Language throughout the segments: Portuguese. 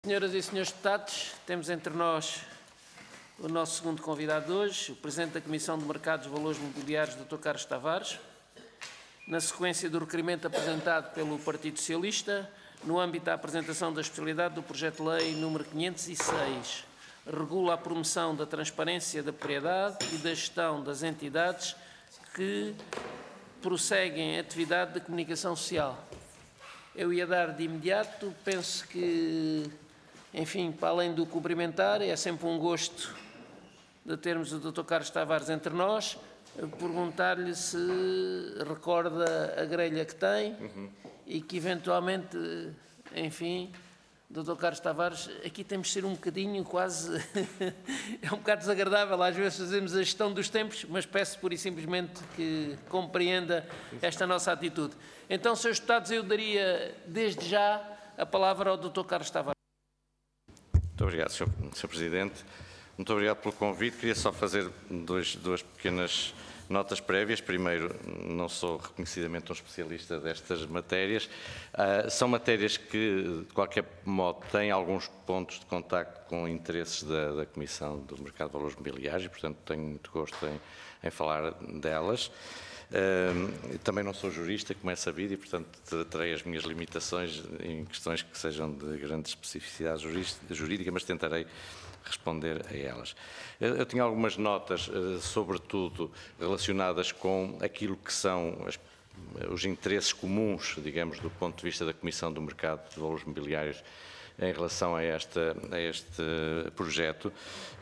Senhoras e senhores deputados, temos entre nós o nosso segundo convidado de hoje, o Presidente da Comissão de Mercados e Valores Mobiliários, Dr. Carlos Tavares. Na sequência do requerimento apresentado pelo Partido Socialista, no âmbito da apresentação da especialidade do projeto de lei número 506, regula a promoção da transparência da propriedade e da gestão das entidades que prosseguem a atividade de comunicação social. Eu ia dar de imediato, penso que, enfim, para além do cumprimentar, é sempre um gosto de termos o Dr. Carlos Tavares entre nós, perguntar-lhe se recorda a grelha que tem e que, eventualmente, enfim, Dr. Carlos Tavares, aqui temos de ser um bocadinho quase, é um bocado desagradável, às vezes fazemos a gestão dos tempos, mas peço pura e simplesmente que compreenda esta nossa atitude. Então, Srs. Deputados, eu daria desde já a palavra ao Dr. Carlos Tavares. Muito obrigado, Sr. Presidente. Muito obrigado pelo convite. Queria só fazer duas pequenas notas prévias. Primeiro, não sou reconhecidamente um especialista destas matérias. São matérias que, de qualquer modo, têm alguns pontos de contacto com interesses da Comissão do Mercado de Valores Mobiliários, portanto, tenho muito gosto em falar delas. Também não sou jurista, como é sabido, e, portanto, terei as minhas limitações em questões que sejam de grande especificidade jurídica, mas tentarei responder a elas. Eu tinha algumas notas, sobretudo relacionadas com aquilo que são os interesses comuns, digamos, do ponto de vista da Comissão do Mercado de Valores Mobiliários em relação a este projeto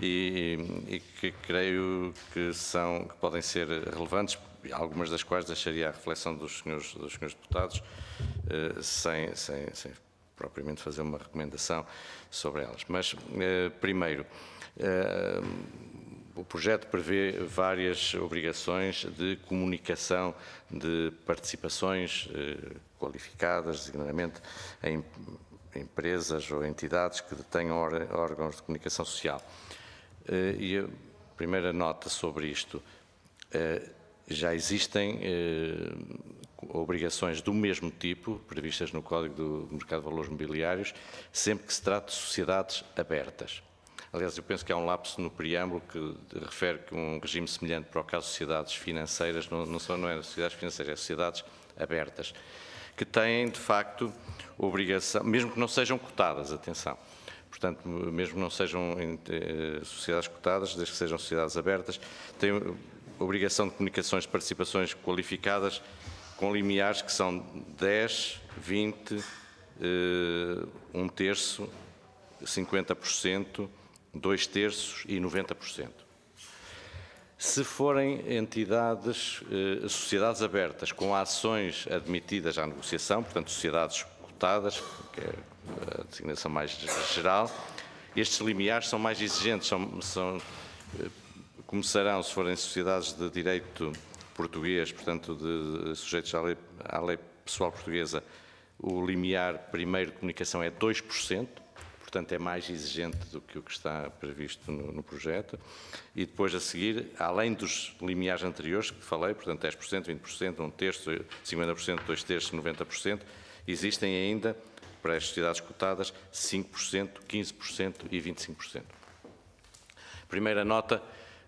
e que creio que podem ser relevantes, algumas das quais deixaria à reflexão dos senhores deputados, sem propriamente fazer uma recomendação sobre elas. Mas, primeiro, o projeto prevê várias obrigações de comunicação de participações qualificadas, designadamente em empresas ou entidades que detenham órgãos de comunicação social. E a primeira nota sobre isto, já existem obrigações do mesmo tipo, previstas no Código do Mercado de Valores Mobiliários, sempre que se trata de sociedades abertas. Aliás, eu penso que há um lapso no preâmbulo que refere que um regime semelhante para o caso de sociedades financeiras, não é sociedades financeiras, é sociedades abertas, que têm, de facto, obrigação, mesmo que não sejam cotadas, atenção, portanto, mesmo que não sejam sociedades cotadas, desde que sejam sociedades abertas, têm obrigação de comunicações de participações qualificadas com limiares que são 10, 20, 1/3, 50%, 2/3 e 90%. Se forem entidades, sociedades abertas com ações admitidas à negociação, portanto, sociedades cotadas, que é a designação mais geral, estes limiares são mais exigentes, começarão, se forem sociedades de direito português, portanto, sujeitos à lei pessoal portuguesa, o limiar primeiro de comunicação é 2%, portanto, é mais exigente do que o que está previsto no projeto. E depois, a seguir, além dos limiares anteriores que falei, portanto, 10%, 20%, 1/3, 50%, 2/3, 90%, existem ainda, para as sociedades cotadas, 5%, 15% e 25%. Primeira nota,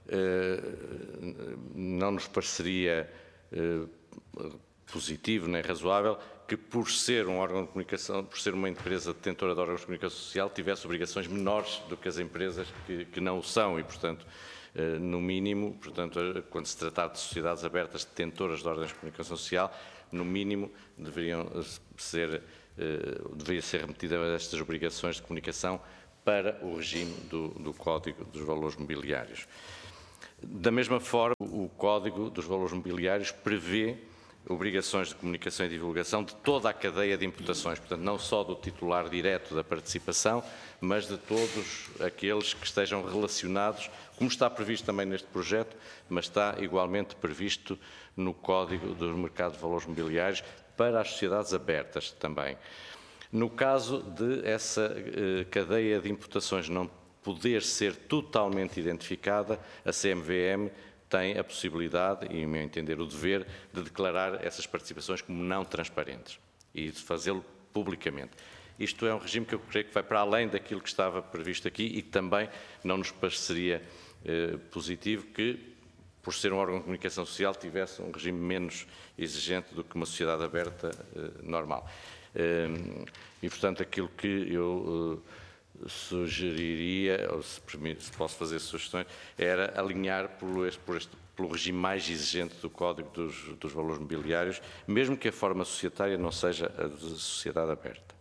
não nos pareceria positivo nem razoável que, por ser um órgão de comunicação, por ser uma empresa detentora de órgãos de comunicação social, tivesse obrigações menores do que as empresas que não o são e, portanto, no mínimo, portanto, quando se tratar de sociedades abertas detentoras de órgãos de comunicação social, no mínimo deveria ser remetida estas obrigações de comunicação para o regime do Código dos Valores Mobiliários. Da mesma forma, o Código dos Valores Mobiliários prevê obrigações de comunicação e divulgação de toda a cadeia de imputações, portanto, não só do titular direto da participação, mas de todos aqueles que estejam relacionados, como está previsto também neste projeto, mas está igualmente previsto no Código do Mercado de Valores Mobiliários para as sociedades abertas também. No caso de essa cadeia de imputações não poder ser totalmente identificada, a CMVM tem a possibilidade, e, a meu entender, o dever, de declarar essas participações como não transparentes e de fazê-lo publicamente. isto é um regime que eu creio que vai para além daquilo que estava previsto aqui e que também não nos pareceria positivo que, por ser um órgão de comunicação social, tivesse um regime menos exigente do que uma sociedade aberta normal. E, portanto, aquilo que eu sugeriria, ou se posso fazer sugestões, era alinhar pelo regime mais exigente do Código dos Valores Mobiliários, mesmo que a forma societária não seja a de sociedade aberta.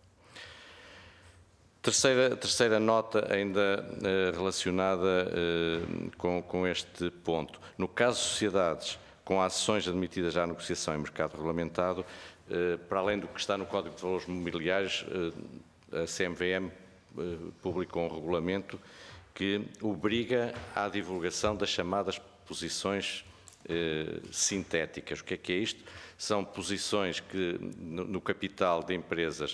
Terceira nota, ainda relacionada com este ponto. No caso de sociedades com ações admitidas à negociação em mercado regulamentado, para além do que está no Código de Valores Mobiliários, a CMVM publicou um regulamento que obriga à divulgação das chamadas posições sintéticas. O que é isto? São posições que, no capital de empresas,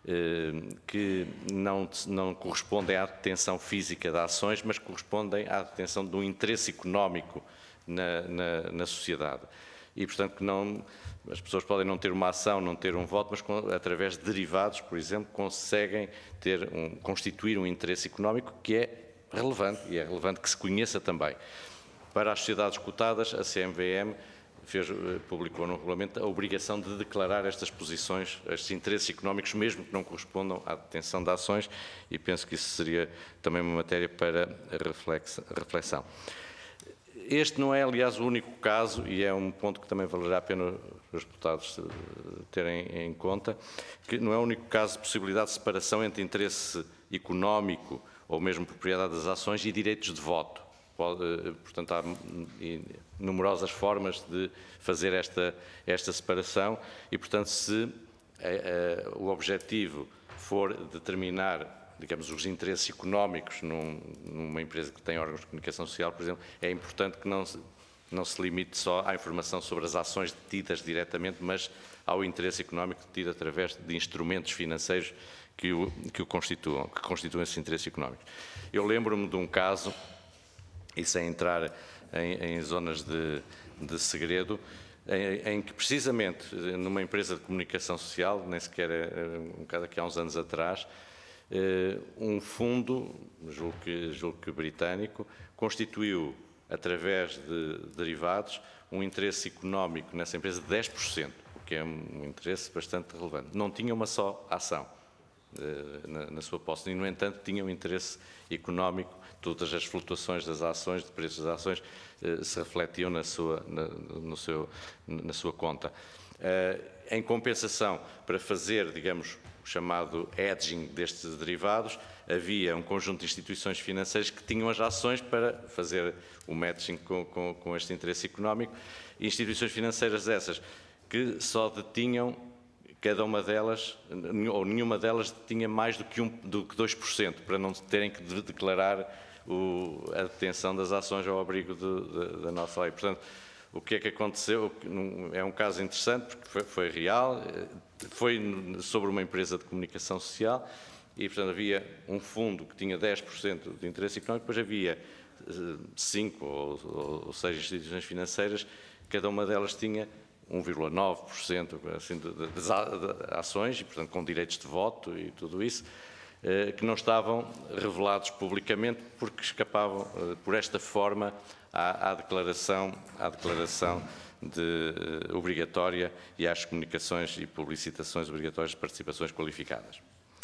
que não correspondem à detenção física de ações, mas correspondem à detenção de um interesse económico na sociedade. E, portanto, que as pessoas podem não ter uma ação, não ter um voto, mas através de derivados, por exemplo, conseguem constituir um interesse económico que é relevante, e é relevante que se conheça também. Para as sociedades cotadas, a CMVM publicou no regulamento a obrigação de declarar estas posições, estes interesses económicos, mesmo que não correspondam à detenção de ações, e penso que isso seria também uma matéria para reflexão. Este não é, aliás, o único caso, e é um ponto que também valerá a pena os deputados terem em conta, que não é o único caso de possibilidade de separação entre interesse económico ou mesmo propriedade das ações e direitos de voto. Portanto, há numerosas formas de fazer esta separação e, portanto, se o objetivo for determinar, digamos, os interesses económicos numa empresa que tem órgãos de comunicação social, por exemplo, é importante que não se limite só à informação sobre as ações detidas diretamente, mas ao interesse económico detido através de instrumentos financeiros que constituem esses interesses económicos. Eu lembro-me de um caso, e sem entrar em zonas de segredo, em que precisamente numa empresa de comunicação social, nem sequer um bocado aqui há uns anos atrás, um fundo, julgo que britânico, constituiu, através de derivados, um interesse económico nessa empresa de 10%, o que é um interesse bastante relevante. Não tinha uma só ação na sua posse, e, no entanto, tinha um interesse económico. Todas as flutuações das ações, de preços das ações, se refletiam na sua conta. Em compensação, para fazer, digamos, o chamado hedging destes derivados, havia um conjunto de instituições financeiras que tinham as ações para fazer o matching com este interesse económico, e instituições financeiras essas que só detinham, cada uma delas, ou nenhuma delas tinha mais do que 2%, para não terem que declarar a detenção das ações ao abrigo da nossa lei. Portanto, o que é que aconteceu? É um caso interessante, porque foi real, foi sobre uma empresa de comunicação social e, portanto, havia um fundo que tinha 10% de interesse económico, depois havia 5 ou 6 instituições financeiras, cada uma delas tinha 1,9% assim, de ações, e, portanto, com direitos de voto e tudo isso, que não estavam revelados publicamente porque escapavam, por esta forma, à declaração obrigatória e às comunicações e publicitações obrigatórias de participações qualificadas.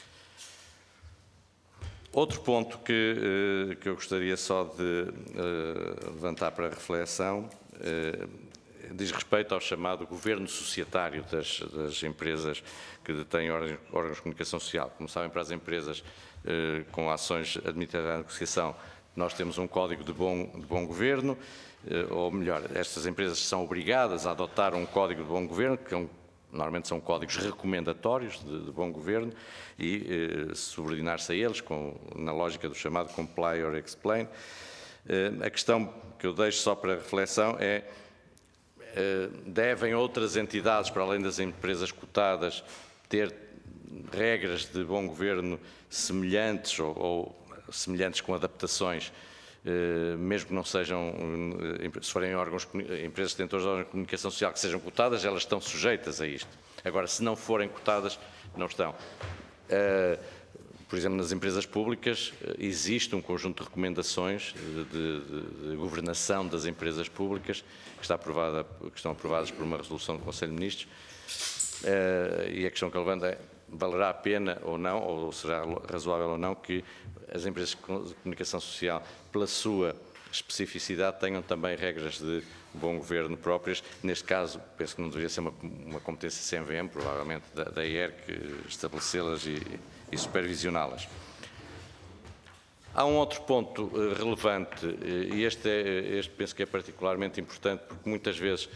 Outro ponto que eu gostaria só de levantar para reflexão diz respeito ao chamado governo societário das empresas que detêm órgãos de comunicação social. Como sabem, para as empresas com ações admitidas à negociação, nós temos um código de bom governo, ou melhor, estas empresas são obrigadas a adotar um código de bom governo, que normalmente são códigos recomendatórios de bom governo, e subordinar-se a eles na lógica do chamado comply or explain. A questão que eu deixo só para reflexão é: devem outras entidades, para além das empresas cotadas, ter regras de bom governo semelhantes ou semelhantes com adaptações, mesmo que não sejam, se forem empresas detentoras de órgãos de comunicação social que sejam cotadas, elas estão sujeitas a isto. Agora, se não forem cotadas, não estão. Por exemplo, nas empresas públicas existe um conjunto de recomendações de governação das empresas públicas que estão aprovadas por uma resolução do Conselho de Ministros, e a questão que eu levanto é: valerá a pena ou não, ou será razoável ou não, que as empresas de comunicação social, pela sua especificidade, tenham também regras de bom governo próprias. Neste caso, penso que não deveria ser uma competência CMVM, provavelmente da IERC, estabelecê-las e supervisioná-las. Há um outro ponto relevante, e este penso que é particularmente importante, porque muitas vezes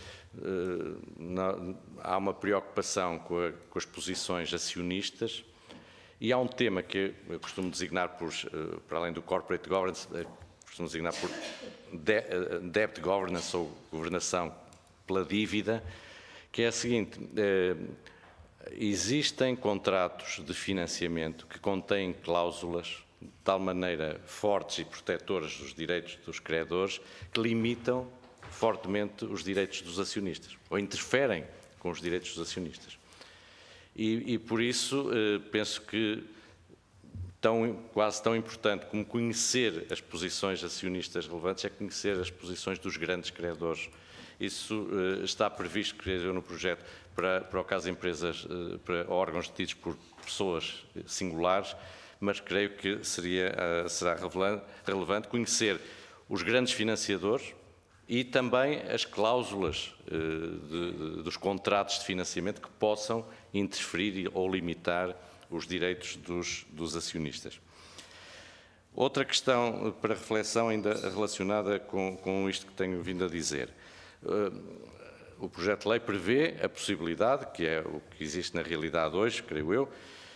há uma preocupação com as posições acionistas, e há um tema que eu costumo designar para além do corporate governance, costumo designar por debt governance, ou governação pela dívida, que é a seguinte: existem contratos de financiamento que contêm cláusulas de tal maneira fortes e protetoras dos direitos dos credores que limitam fortemente os direitos dos acionistas, ou interferem com os direitos dos acionistas. E por isso penso que quase tão importante como conhecer as posições acionistas relevantes é conhecer as posições dos grandes credores. Isso está previsto, creio eu, no projeto para o caso de empresas, para órgãos detidos por pessoas singulares, mas creio que será relevante conhecer os grandes financiadores e também as cláusulas dos contratos de financiamento que possam interferir ou limitar os direitos dos acionistas. Outra questão para reflexão, ainda relacionada com isto que tenho vindo a dizer. O projeto de lei prevê a possibilidade, que é o que existe na realidade hoje, creio eu,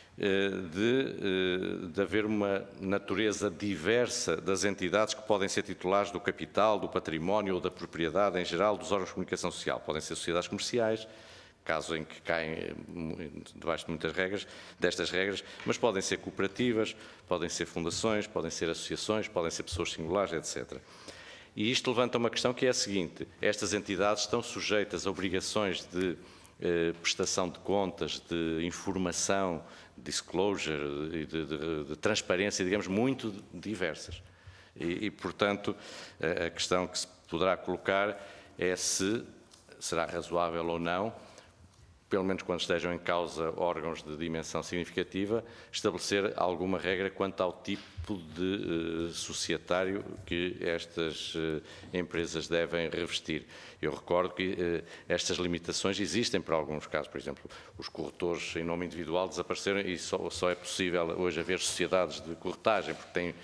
de haver uma natureza diversa das entidades que podem ser titulares do capital, do património ou da propriedade em geral dos órgãos de comunicação social. Podem ser sociedades comerciais, caso em que caem debaixo de muitas destas regras, mas podem ser cooperativas, podem ser fundações, podem ser associações, podem ser pessoas singulares, etc. E isto levanta uma questão que é a seguinte: estas entidades estão sujeitas a obrigações de prestação de contas, de informação, disclosure e de transparência, digamos, muito diversas. E, portanto, a questão que se poderá colocar é se será razoável ou não, pelo menos quando estejam em causa órgãos de dimensão significativa, estabelecer alguma regra quanto ao tipo de societário que estas empresas devem revestir. Eu recordo que estas limitações existem para alguns casos. Por exemplo, os corretores em nome individual desapareceram e só é possível hoje haver sociedades de corretagem, porque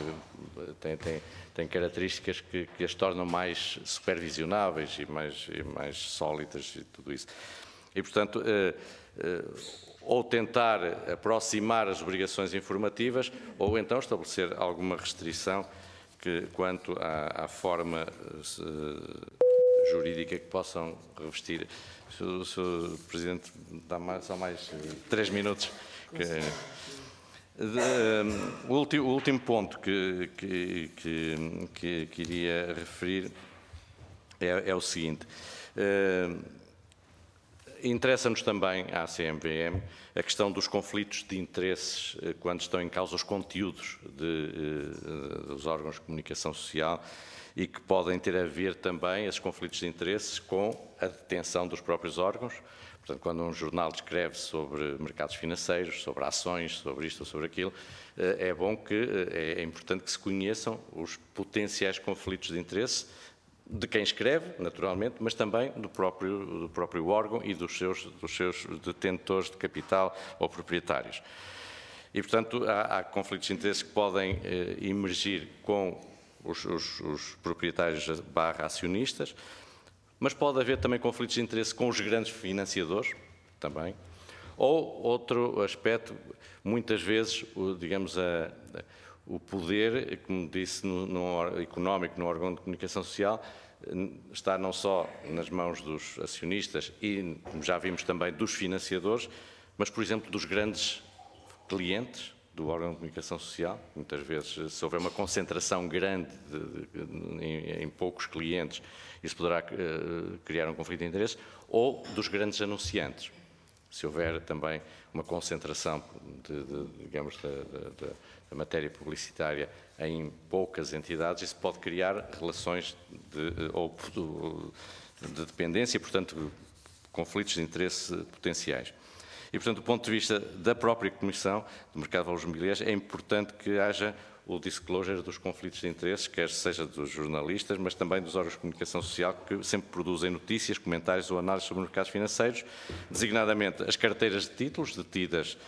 têm características que as tornam mais supervisionáveis e mais sólidas e tudo isso. E, portanto, ou tentar aproximar as obrigações informativas, ou então estabelecer alguma restrição quanto à forma jurídica que possam revestir. O Sr. Presidente dá só mais 3 minutos. O último ponto que iria referir é o seguinte. Interessa-nos também, à CMVM, a questão dos conflitos de interesses quando estão em causa os conteúdos dos órgãos de comunicação social e que podem ter a ver também, esses conflitos de interesses, com a detenção dos próprios órgãos. Portanto, quando um jornal escreve sobre mercados financeiros, sobre ações, sobre isto ou sobre aquilo, é importante que se conheçam os potenciais conflitos de interesse de quem escreve, naturalmente, mas também do próprio órgão e dos seus detentores de capital ou proprietários. E, portanto, há conflitos de interesse que podem emergir com os proprietários / acionistas, mas pode haver também conflitos de interesse com os grandes financiadores, também. Ou, outro aspecto, muitas vezes, o poder, como disse, no económico, no órgão de comunicação social, está não só nas mãos dos acionistas e, como já vimos, também dos financiadores, mas, por exemplo, dos grandes clientes do órgão de comunicação social. Muitas vezes, se houver uma concentração grande em poucos clientes, isso poderá criar um conflito de interesse, ou dos grandes anunciantes. Se houver também uma concentração digamos, da matéria publicitária em poucas entidades, isso pode criar relações de dependência, portanto, conflitos de interesse potenciais. E, portanto, do ponto de vista da própria Comissão do Mercado de Valores Mobiliários, é importante que haja o disclosure dos conflitos de interesses, quer seja dos jornalistas, mas também dos órgãos de comunicação social, que sempre produzem notícias, comentários ou análises sobre mercados financeiros, designadamente as carteiras de títulos detidas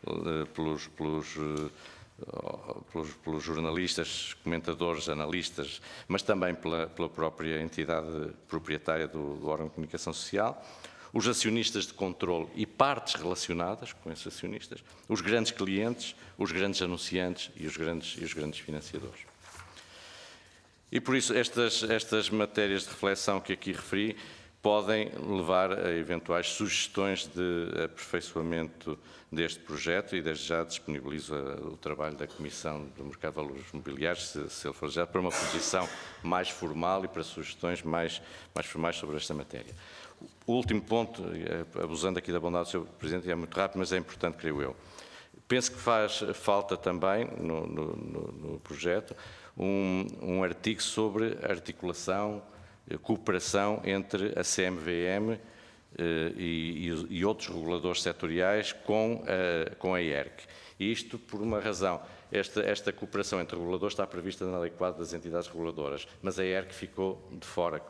pelos jornalistas, comentadores, analistas, mas também pela própria entidade proprietária do órgão de comunicação social, os acionistas de controle e partes relacionadas com esses acionistas, os grandes clientes, os grandes anunciantes e os grandes financiadores. E por isso estas matérias de reflexão que aqui referi podem levar a eventuais sugestões de aperfeiçoamento deste projeto e desde já disponibilizo o trabalho da Comissão do Mercado de Valores Mobiliários, se ele for já, para uma posição mais formal e para sugestões mais formais sobre esta matéria. O último ponto, abusando aqui da bondade do Sr. Presidente, é muito rápido, mas é importante, creio eu. Penso que faz falta também, no projeto, um artigo sobre articulação, cooperação entre a CMVM e outros reguladores setoriais com a IERC. E isto por uma razão. Esta cooperação entre reguladores está prevista na Lei Quadro das Entidades Reguladoras, mas a IERC ficou de fora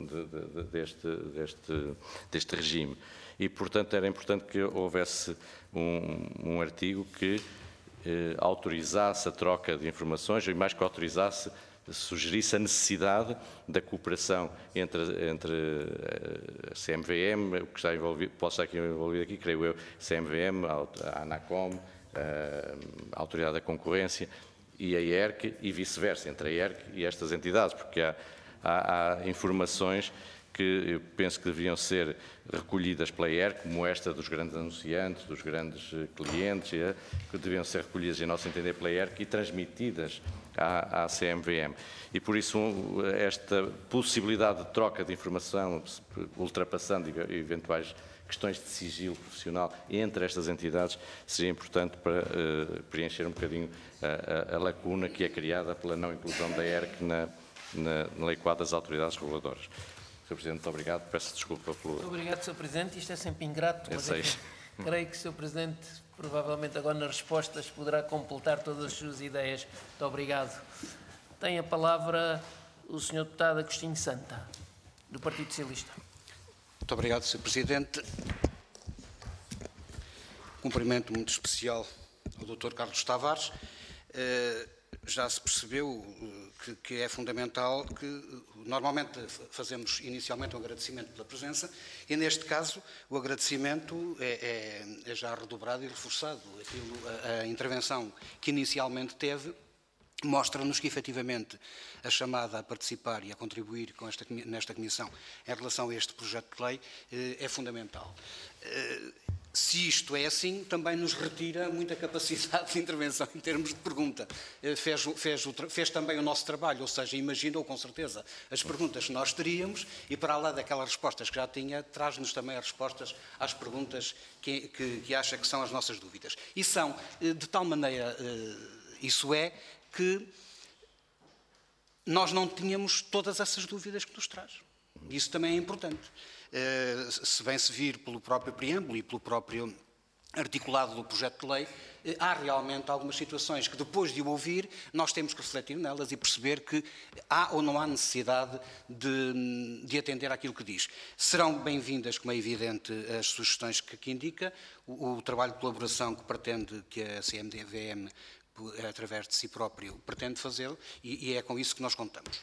deste regime. E, portanto, era importante que houvesse um artigo que autorizasse a troca de informações, e mais que autorizasse, sugerisse a necessidade da cooperação entre a CMVM, o que está envolvido, pode estar aqui envolvido aqui, creio eu, CMVM, a ANACOM, a Autoridade da Concorrência e a IERC e vice-versa, entre a IERC e estas entidades, porque há informações que eu penso que deviam ser recolhidas pela IERC, como esta dos grandes anunciantes, dos grandes clientes, que deviam ser recolhidas, em nosso entender, pela IERC e transmitidas à CMVM. E por isso esta possibilidade de troca de informação, ultrapassando eventuais questões de sigilo profissional entre estas entidades, seria importante para preencher um bocadinho a lacuna que é criada pela não inclusão da IERC na Lei Quadro das Autoridades Reguladoras. Sr. Presidente, muito obrigado. Peço desculpa pelo... Muito obrigado, Sr. Presidente. Isto é sempre ingrato, mas creio que o Sr. Presidente, provavelmente agora nas respostas, poderá completar todas as suas ideias. Muito obrigado. Tem a palavra o Sr. Deputado Agostinho Santa, do Partido Socialista. Muito obrigado, Sr. Presidente. Cumprimento muito especial ao Dr. Carlos Tavares. Já se percebeu que é fundamental que normalmente fazemos inicialmente um agradecimento pela presença e neste caso o agradecimento é já redobrado e reforçado. A intervenção que inicialmente teve mostra-nos que, efetivamente, a chamada a participar e a contribuir nesta Comissão em relação a este projeto de lei é fundamental. Se isto é assim, também nos retira muita capacidade de intervenção em termos de pergunta. Fez também o nosso trabalho, ou seja, imaginou com certeza as perguntas que nós teríamos e, para lá daquelas respostas que já tinha, traz-nos também as respostas às perguntas que acha que são as nossas dúvidas. E são, de tal maneira, isso é, que nós não tínhamos todas essas dúvidas que nos traz. Isso também é importante. Se bem se vir pelo próprio preâmbulo e pelo próprio articulado do projeto de lei, há realmente algumas situações que, depois de o ouvir, nós temos que refletir nelas e perceber que há ou não há necessidade de atender àquilo que diz. Serão bem-vindas, como é evidente, as sugestões que aqui indica, o trabalho de colaboração que pretende que a CMVM, através de si próprio, pretende fazê-lo, e é com isso que nós contamos.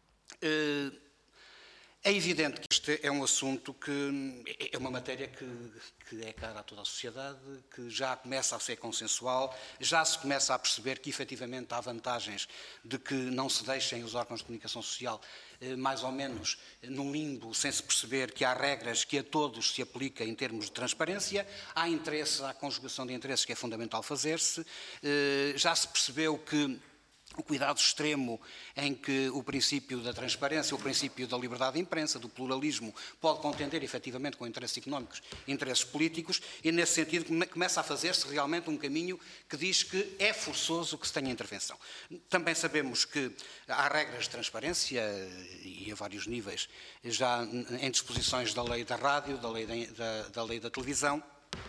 É evidente que este é um assunto que é uma matéria que é cara a toda a sociedade, que já começa a ser consensual, já se começa a perceber que efetivamente há vantagens de que não se deixem os órgãos de comunicação social mais ou menos num limbo, sem se perceber que há regras que a todos se aplicam em termos de transparência, há interesse, há conjugação de interesses que é fundamental fazer-se, já se percebeu que o cuidado extremo em que o princípio da transparência, o princípio da liberdade de imprensa, do pluralismo, pode contender efetivamente com interesses económicos e interesses políticos, e nesse sentido começa a fazer-se realmente um caminho que diz que é forçoso que se tenha intervenção. Também sabemos que há regras de transparência, e a vários níveis, já em disposições da lei da rádio, da lei da televisão.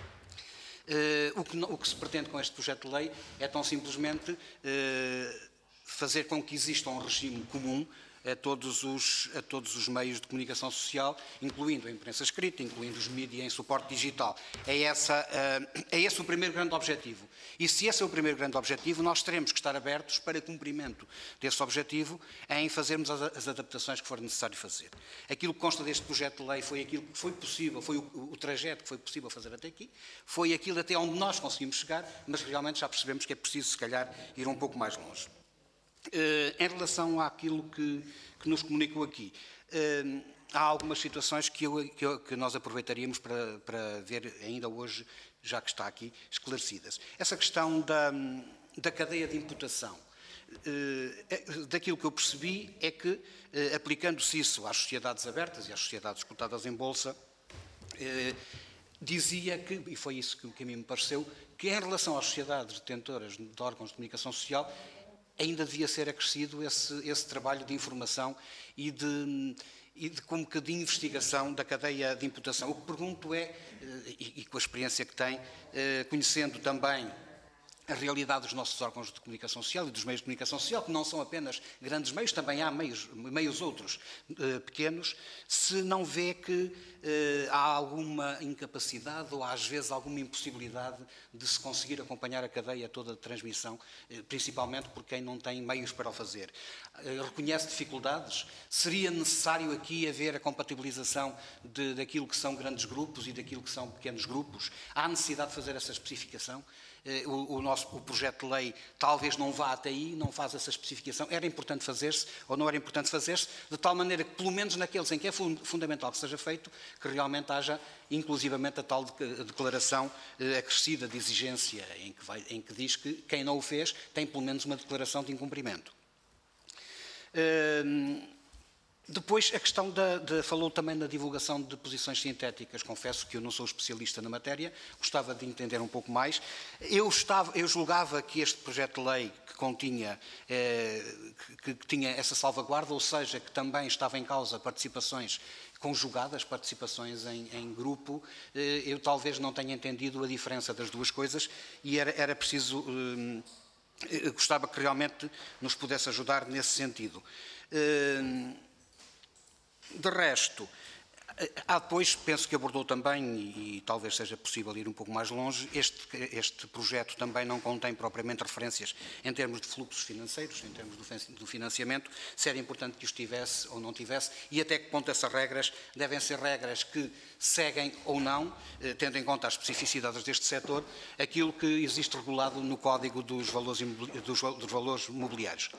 O que se pretende com este projeto de lei é tão simplesmente fazer com que exista um regime comum a todos os meios de comunicação social, incluindo a imprensa escrita, incluindo os mídias em suporte digital. É esse o primeiro grande objetivo. E se esse é o primeiro grande objetivo, nós teremos que estar abertos para cumprimento desse objetivo em fazermos as adaptações que for necessário fazer. Aquilo que consta deste projeto de lei foi aquilo que foi possível, foi o trajeto que foi possível fazer até aqui, foi aquilo até onde nós conseguimos chegar, mas realmente já percebemos que é preciso, se calhar, ir um pouco mais longe. Em relação àquilo que nos comunicou aqui, há algumas situações que nós aproveitaríamos para ver ainda hoje, já que está aqui, esclarecidas. Essa questão da cadeia de imputação. Daquilo que eu percebi é que, aplicando-se isso às sociedades abertas e às sociedades cotadas em bolsa, dizia que, e foi isso que a mim me pareceu, que em relação às sociedades detentoras de órgãos de comunicação social, ainda devia ser acrescido esse trabalho de informação e como que de investigação da cadeia de imputação. O que pergunto é, e com a experiência que tem, conhecendo também a realidade dos nossos órgãos de comunicação social e dos meios de comunicação social, que não são apenas grandes meios, também há meios outros pequenos, se não vê que há alguma incapacidade ou às vezes alguma impossibilidade de se conseguir acompanhar a cadeia toda de transmissão, principalmente por quem não tem meios para o fazer. Reconhece dificuldades? Seria necessário aqui haver a compatibilização daquilo que são grandes grupos e daquilo que são pequenos grupos? Há necessidade de fazer essa especificação? O projeto de lei talvez não vá até aí, não faz essa especificação. Era importante fazer-se ou não era importante fazer-se, de tal maneira que, pelo menos naqueles em que é fundamental que seja feito, que realmente haja, inclusivamente, a tal declaração acrescida de exigência, em que diz que quem não o fez tem, pelo menos, uma declaração de incumprimento. Depois, a questão falou também na divulgação de posições sintéticas. Confesso que eu não sou especialista na matéria, gostava de entender um pouco mais. Eu julgava que este projeto de lei que continha, que tinha essa salvaguarda, ou seja, que também estava em causa participações conjugadas, participações em grupo, eu talvez não tenha entendido a diferença das duas coisas e era preciso... gostava que realmente nos pudesse ajudar nesse sentido. De resto, depois penso que abordou também, e talvez seja possível ir um pouco mais longe, este projeto também não contém propriamente referências em termos de fluxos financeiros, em termos do financiamento, se era importante que os tivesse ou não tivesse, e até que ponto essas regras devem ser regras que seguem ou não, tendo em conta as especificidades deste setor, aquilo que existe regulado no Código dos Valores Mobiliários.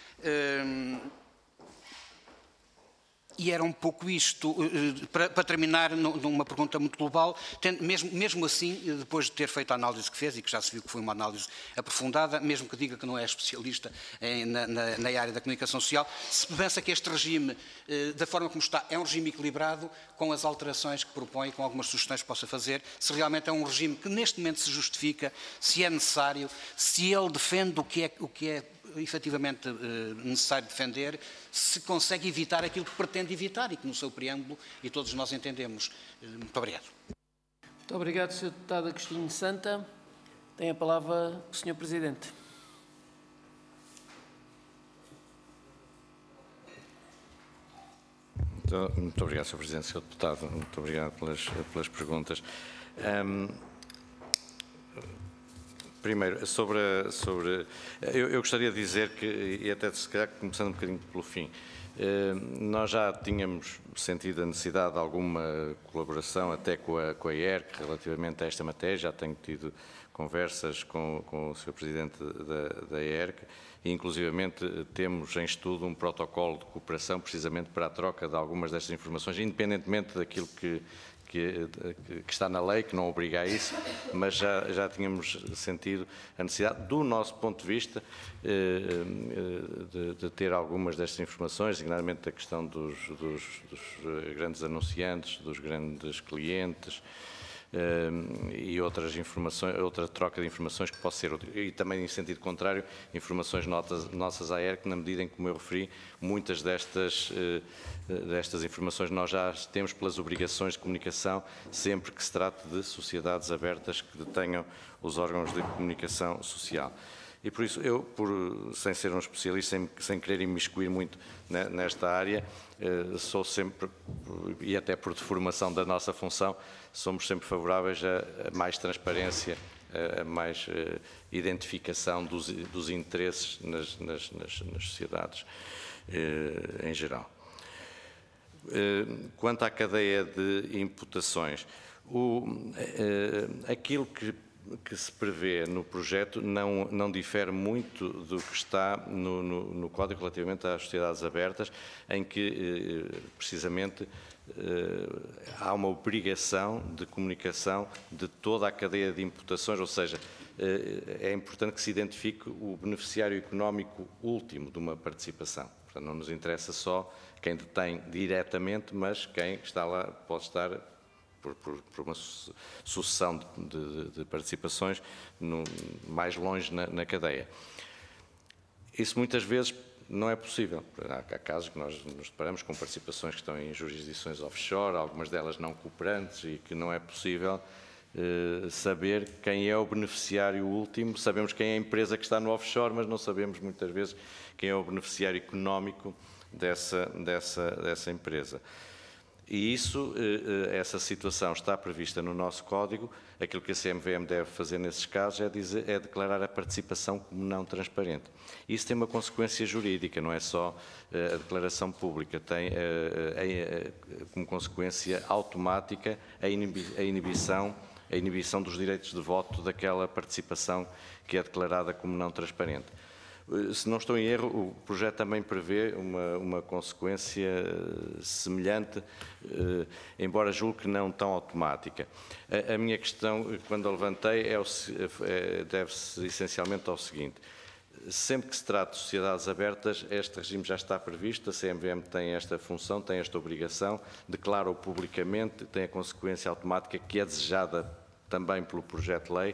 E era um pouco isto, para terminar numa pergunta muito global, mesmo assim, depois de ter feito a análise que fez, e que já se viu que foi uma análise aprofundada, mesmo que diga que não é especialista na área da comunicação social, se pensa que este regime, da forma como está, é um regime equilibrado, com as alterações que propõe, com algumas sugestões que possa fazer, se realmente é um regime que neste momento se justifica, se é necessário, se ele defende o que é efetivamente necessário defender, se consegue evitar aquilo que pretende evitar e que no seu preâmbulo, e todos nós entendemos. Muito obrigado. Muito obrigado, Sr. Deputado Agostinho Santa. Tem a palavra o Sr. Presidente. Muito obrigado, Sr. Presidente, Sr. Deputado. Muito obrigado pelas perguntas. Primeiro, eu gostaria de dizer que, e até se calhar começando um bocadinho pelo fim, nós já tínhamos sentido a necessidade de alguma colaboração até com a IERC relativamente a esta matéria, já tenho tido conversas com o Sr. Presidente da IERC e inclusivamente temos em estudo um protocolo de cooperação precisamente para a troca de algumas destas informações, independentemente daquilo que que está na lei, que não obriga a isso, mas já tínhamos sentido a necessidade, do nosso ponto de vista, de ter algumas destas informações, designadamente a questão dos grandes anunciantes, dos grandes clientes, e outras informações, outra troca de informações que possa ser útil. E também, em sentido contrário, informações nossas à ERC, na medida em que, como eu referi, muitas destas informações nós já temos pelas obrigações de comunicação, sempre que se trate de sociedades abertas que detenham os órgãos de comunicação social. E por isso, eu, sem ser um especialista, sem querer imiscuir muito nesta área, sou sempre, e até por deformação da nossa função, somos sempre favoráveis a mais transparência, a mais identificação dos interesses nas sociedades em geral. Quanto à cadeia de imputações, aquilo que se prevê no projeto não difere muito do que está no Código relativamente às sociedades abertas, em que, precisamente, há uma obrigação de comunicação de toda a cadeia de imputações, ou seja, é importante que se identifique o beneficiário económico último de uma participação. Portanto, não nos interessa só quem detém diretamente, mas quem está lá pode estar por uma sucessão de participações mais longe na cadeia. Isso muitas vezes não é possível. Há casos que nós nos deparamos com participações que estão em jurisdições offshore, algumas delas não cooperantes, e que não é possível saber quem é o beneficiário último. Sabemos quem é a empresa que está no offshore, mas não sabemos muitas vezes quem é o beneficiário económico dessa empresa. E essa situação está prevista no nosso Código. Aquilo que a CMVM deve fazer nesses casos é declarar a participação como não transparente. Isso tem uma consequência jurídica, não é só a declaração pública, tem como consequência automática a inibição dos direitos de voto daquela participação que é declarada como não transparente. Se não estou em erro, o projeto também prevê uma consequência semelhante, embora julgo que não tão automática. A minha questão, quando a levantei, deve-se essencialmente ao seguinte: sempre que se trata de sociedades abertas, este regime já está previsto, a CMVM tem esta função, tem esta obrigação, declara-o publicamente, tem a consequência automática que é desejada também pelo projeto de lei,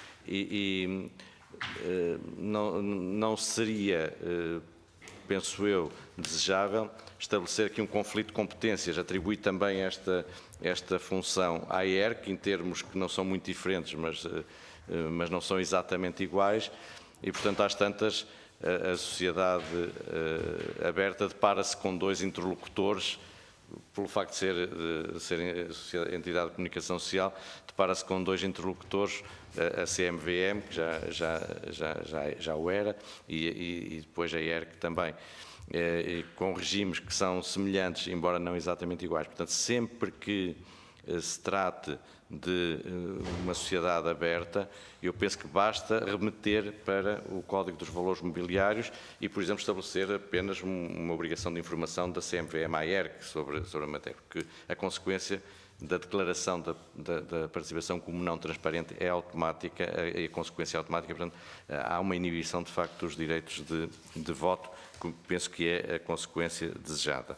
não seria, penso eu, desejável estabelecer aqui um conflito de competências, atribuir também esta função à ERC, em termos que não são muito diferentes, mas não são exatamente iguais, e, portanto, às tantas, a sociedade aberta depara-se com dois interlocutores, pelo facto de ser entidade de comunicação social, depara-se com dois interlocutores, a CMVM, que já o era, e depois a ERC também, com regimes que são semelhantes, embora não exatamente iguais. Portanto, sempre que se trate de uma sociedade aberta, eu penso que basta remeter para o Código dos Valores Mobiliários e, por exemplo, estabelecer apenas uma obrigação de informação da CMVM à ERC sobre a matéria, porque a consequência da declaração da participação como não transparente é automática, e a consequência é automática. Portanto, há uma inibição, de facto, dos direitos de voto, que penso que é a consequência desejada.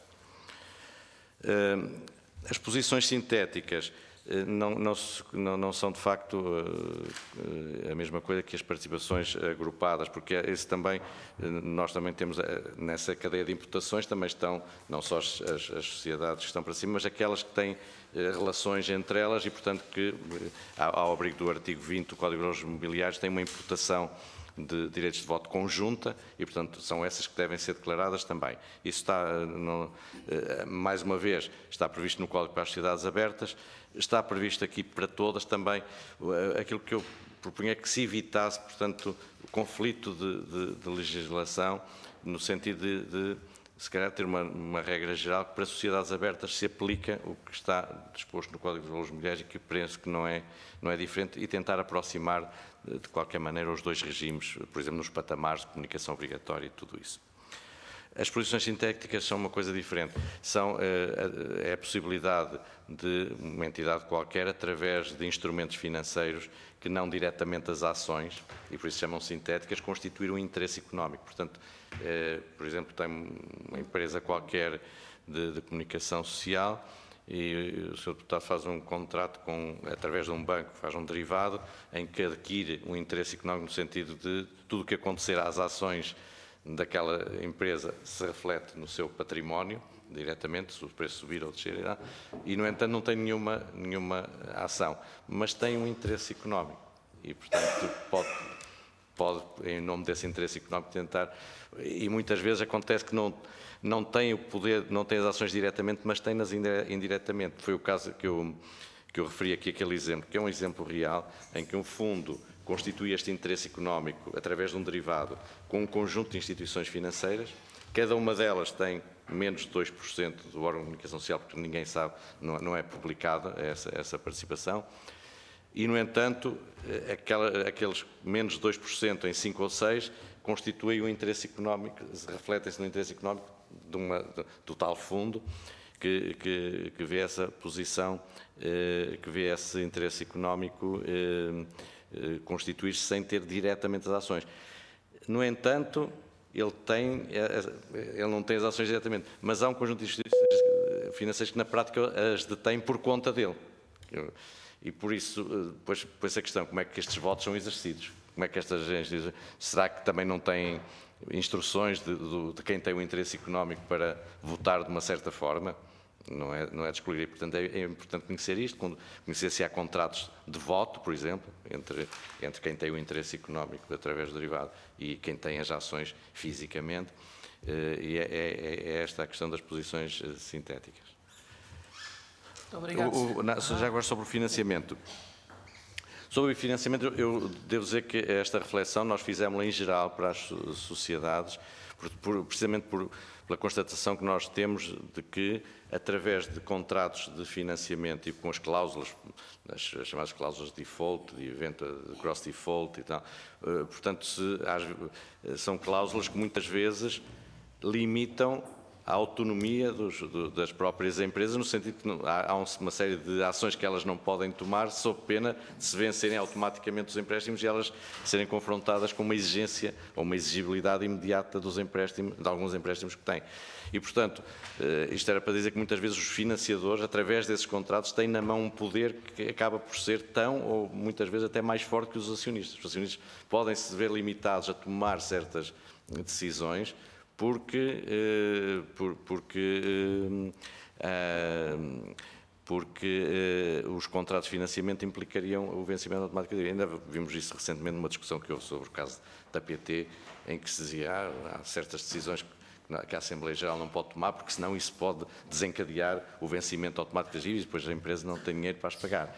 As posições sintéticas não são, de facto, a mesma coisa que as participações agrupadas, porque esse também, nós também temos, nessa cadeia de imputações, também estão não só as sociedades que estão para cima, mas aquelas que têm relações entre elas e, portanto, que, ao abrigo do artigo 20 do Código dos Mobiliários, tem uma imputação de direitos de voto conjunta e, portanto, são essas que devem ser declaradas também. Isso está, mais uma vez, está previsto no Código para as Sociedades Abertas, está previsto aqui para todas também. Aquilo que eu propunha é que se evitasse, portanto, o conflito de legislação, no sentido de se calhar ter uma regra geral que para sociedades abertas se aplica o que está disposto no Código dos Valores Mobiliários e que penso que não é diferente, e tentar aproximar de qualquer maneira os dois regimes, por exemplo, nos patamares de comunicação obrigatória e tudo isso. As posições sintéticas são uma coisa diferente. É a possibilidade de uma entidade qualquer, através de instrumentos financeiros que não diretamente as ações, e por isso chamam sintéticas, constituir um interesse económico. Portanto, por exemplo, tem uma empresa qualquer de comunicação social e o Sr. Deputado faz um contrato através de um banco, faz um derivado em que adquire um interesse económico no sentido de tudo o que acontecer às ações daquela empresa se reflete no seu património diretamente, se o preço subir ou descer, e no entanto não tem nenhuma ação, mas tem um interesse económico e portanto pode em nome desse interesse económico tentar, e muitas vezes acontece que não tem o poder, não tem as ações diretamente, mas tem-nas indiretamente. Foi o caso que eu referi aqui, aquele exemplo, que é um exemplo real, em que um fundo constitui este interesse económico através de um derivado com um conjunto de instituições financeiras, cada uma delas tem menos de 2% do órgão de comunicação social, porque ninguém sabe, não é publicada essa participação, e, no entanto, aqueles menos de 2% em 5 ou 6 constituem um interesse económico, refletem-se no interesse económico do tal fundo que vê essa posição, que vê esse interesse económico constituir-se sem ter diretamente as ações. No entanto, ele não tem as ações diretamente, mas há um conjunto de instituições financeiras que na prática as detém por conta dele. E por isso, depois a questão, como é que estes votos são exercidos? Como é que estas agências, será que também não têm instruções de quem tem o interesse económico para votar de uma certa forma? Não é de excluir. Portanto, é importante conhecer isto, conhecer se há contratos de voto, por exemplo, entre quem tem o interesse económico através do derivado e quem tem as ações fisicamente, e é esta a questão das posições sintéticas. Muito obrigado. Já agora sobre o financiamento. Sobre o financiamento, eu devo dizer que esta reflexão nós fizemos em geral para as sociedades, precisamente pela constatação que nós temos de que, através de contratos de financiamento e com as cláusulas, as chamadas cláusulas de default, de evento de cross default e tal, portanto, são cláusulas que muitas vezes limitam a autonomia das próprias empresas, no sentido que há uma série de ações que elas não podem tomar, sob pena de se vencerem automaticamente os empréstimos e elas serem confrontadas com uma exigência ou uma exigibilidade imediata dos empréstimos, de alguns empréstimos que têm. E, portanto, isto era para dizer que muitas vezes os financiadores, através desses contratos, têm na mão um poder que acaba por ser tão, ou muitas vezes até mais forte que os acionistas. Os acionistas podem se ver limitados a tomar certas decisões, porque os contratos de financiamento implicariam o vencimento automático. Ainda vimos isso recentemente numa discussão que houve sobre o caso da PT, em que se dizia há certas decisões que a Assembleia Geral não pode tomar, porque senão isso pode desencadear o vencimento automático das dívidas e depois a empresa não tem dinheiro para as pagar.